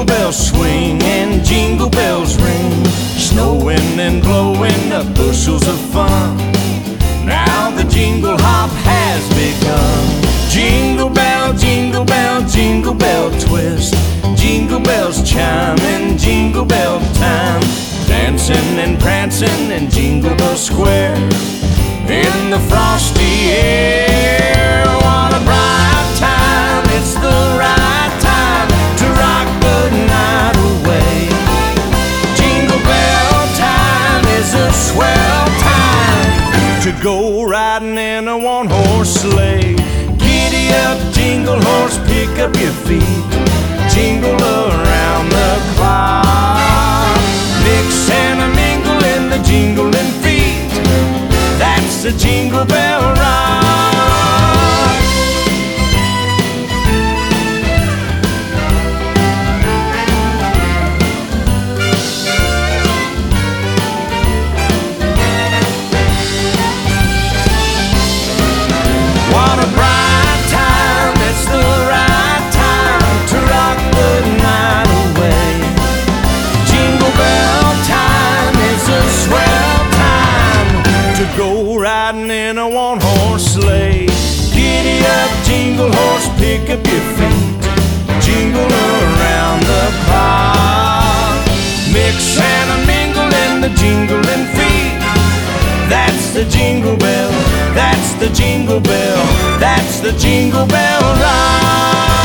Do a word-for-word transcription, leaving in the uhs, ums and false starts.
Jingle bells swing and jingle bells ring, snowing and blowing the bushels of fun. Now the jingle hop has begun. Jingle bell, jingle bell, jingle bell twist, jingle bells chime in jingle bell time, dancing and prancing in Jingle Bell Square in the frosty air. What a bright time, it's the right time to rock the night away. Jingle bell time is a swell time to go riding in a one-horse sleigh. Giddy up, jingle horse, pick up your feet, jingle around the clock. Mix and a mingle in the jingling feet, that's the Jingle Bell Rock. What a bright time, it's the right time to rock the night away. Jingle bell time is a swell time to go riding in a one-horse sleigh. Giddy up, jingle horse, pick up your feet, jingle around the clock. Mix and a mingle in the jingling feet, that's the Jingle Bell, that's the Jingle Bell, that's the Jingle Bell Rock.